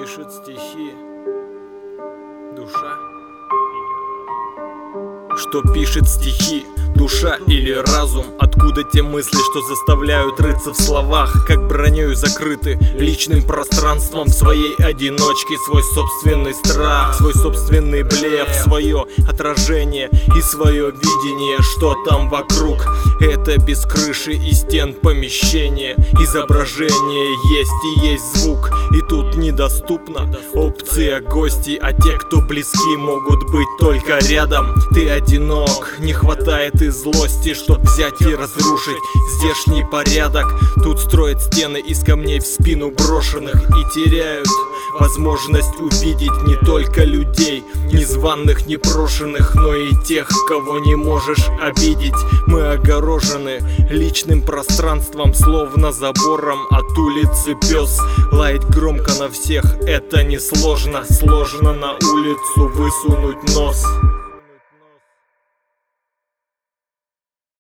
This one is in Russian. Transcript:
пишет стихи душа? Что пишет стихи, душа или разум? Откуда те мысли, что заставляют рыться в словах, как бронёю закрыты личным пространством в своей одиночке? Свой собственный страх, свой собственный блеф, свое отражение и свое видение, что там вокруг. Это без крыши и стен помещение. Изображение есть и есть звук, и тут недоступна опция гостей, а те, кто близки, могут быть только рядом. Ты одинок, не хватает и злости, чтоб взять и разрушить здешний порядок. Тут строят стены из камней в спину брошенных и теряют возможность увидеть не только людей, незваных, непрошенных, но и тех, кого не можешь обидеть. Мы огорожены личным пространством, словно забором от улицы пес. Лаять громко на всех — это несложно. Сложно на улицу высунуть нос.